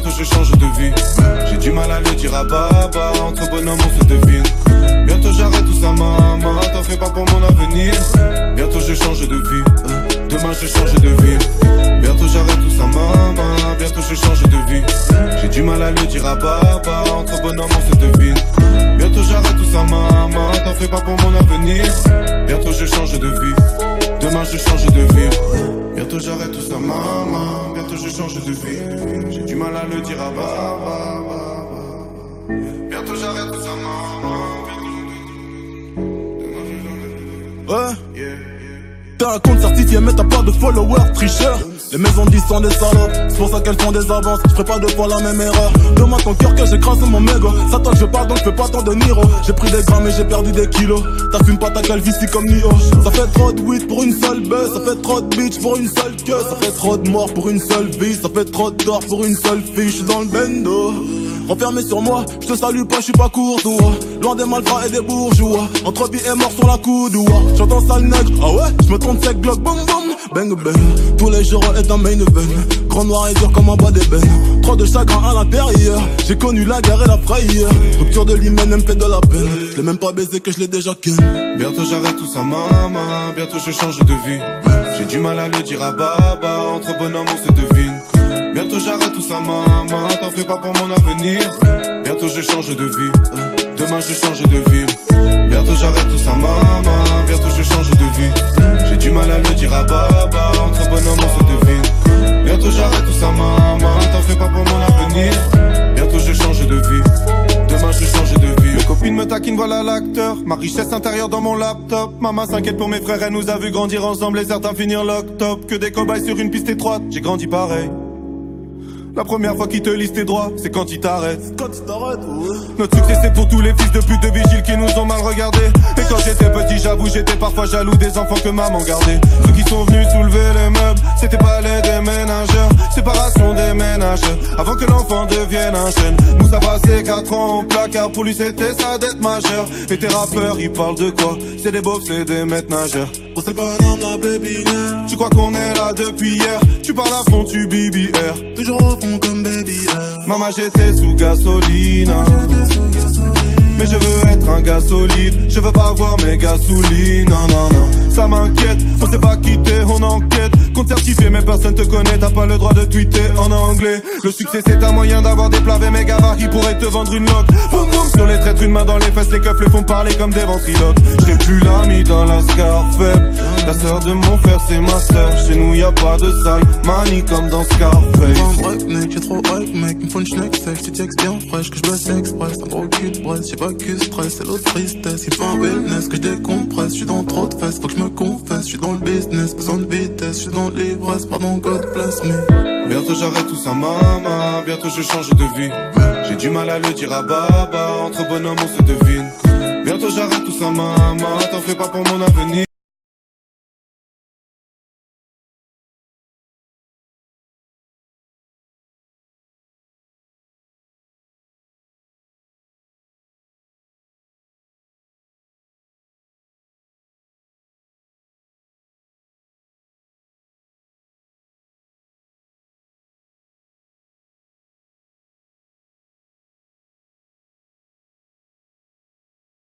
bientôt je change de vie. J'ai du mal à le dire à Baba, entre bonhommes on se devine. Bientôt j'arrête tout ça maman, t'en fais pas pour mon avenir. Bientôt je change de vie, demain je change de ville. Bientôt j'arrête tout ça maman, bientôt je change de vie. J'ai du mal à le dire à Baba, entre bonhommes on se devine. Bientôt j'arrête tout ça maman, t'en fais pas pour mon avenir. Bientôt je change de vie, demain je change de ville. Bientôt j'arrête tout ça maman, bientôt je change de vie. J'ai du mal à le dire à Baba. Bientôt j'arrête tout ça maman. Ouais. T'as un compte certifié mais t'as pas de followers, tricheur. Les maisons disent sont des salopes, c'est pour ça qu'elles font des avances. Je ferai pas deux fois la même erreur. Demande ton cœur que j'ai crasé mon mégot. Ça toi que je parle donc je fais pas tant de Niro. J'ai pris des grammes et j'ai perdu des kilos. T'assumes pas ta calvitie comme Nio. Ça fait trop de weed pour une seule buzz. Ça fait trop de bitch pour une seule queue. Ça fait trop de morts pour une seule vie. Ça fait trop d'or pour une seule fille. J'suis dans le bendo, renfermé sur moi, je te salue pas, je suis pas courtois. Loin des malfrats et des bourgeois. Entre vie et mort sur la coudoua. J'entends sale nègre, ah ouais, je me trompe sec glock, boum boum. Bang bang, tous les jours est un main event. Grand noir et dur comme un bas d'ébène. Trop de chagrin à l'intérieur. J'ai connu la guerre et la frayeur. Rupture de l'hymen, elle me fait de la peine. Je l'ai même pas baisé que je l'ai déjà ken. Bientôt j'arrête tout ça maman, bientôt je change de vie. J'ai du mal à le dire à Baba, entre bonhommes on se devine. Bientôt j'arrête tout ça maman, t'en fais pas pour mon avenir. Bientôt je change de vie, demain je change de ville. Bientôt j'arrête tout ça maman, bientôt je change de vie. J'ai du mal à le dire à Baba, entre bonhommes on se devine. Bientôt j'arrête tout ça maman, t'en fais pas pour mon avenir. Bientôt je change de vie, demain je change de vie. Mes copines me taquinent, voilà l'acteur. Ma richesse intérieure dans mon laptop. Maman s'inquiète pour mes frères, elle nous a vu grandir ensemble et certains finir lock-top. Que des cobayes sur une piste étroite, j'ai grandi pareil. La première fois qu'ils te lisent tes droits, c'est quand ils t'arrêtent. Quand tu t'arrêtes, ouais. Notre succès c'est pour tous les fils de pute de vigiles qui nous ont mal regardés. Et quand j'étais petit, j'avoue, j'étais parfois jaloux des enfants que maman gardait. Ceux qui sont venus soulever les meubles, c'était pas les déménageurs. Séparation des ménages, avant que l'enfant devienne un jeune. Moussa passé 4 ans au placard, pour lui c'était sa dette majeure. Et tes rappeurs, ils parlent de quoi? C'est des beaufs, c'est des maîtres nageurs. Oh c'est le bonhomme, la baby girl. Tu crois qu'on est là depuis hier? Tu parles à fond, tu BBR. Toujours au fond comme baby girl. Maman j'étais sous gasoline, mais je veux être un gars solide. Je veux pas voir mes gasolines, non non non. Ça m'inquiète, on s'est pas quitté, on enquête. Compte certifié mais personne te connaît, t'as pas le droit de tweeter en anglais. Le succès c'est un moyen d'avoir des plavés méga rares qui pourraient te vendre une loque. Boum boum sur les traîtres, une main dans les fesses, les keufs les font parler comme des ventriloques. J'n'ai plus l'ami dans la scar faible. La sœur de mon frère c'est ma sœur. Chez nous y'a pas de sale manie comme dans Scarface. Un break mec, j'ai trop hype mec, il me faut une schneck sec. Tu textes bien fraîche que je bosse express. Un gros cul de Brest, j'ai pas que stress, c'est l'autre tristesse. Il faut un wellness que je décompresse. Je suis dans trop de fesses, faut que je me confesse. Je suis dans le business, besoin de vitesse. Je suis dans l'ivresse, pardon God bless me. Bientôt j'arrête tout ça maman, bientôt je change de vie. J'ai du mal à le dire à Baba, entre bonhommes on se devine. Bientôt j'arrête tout ça maman, t'en fais pas pour mon avenir.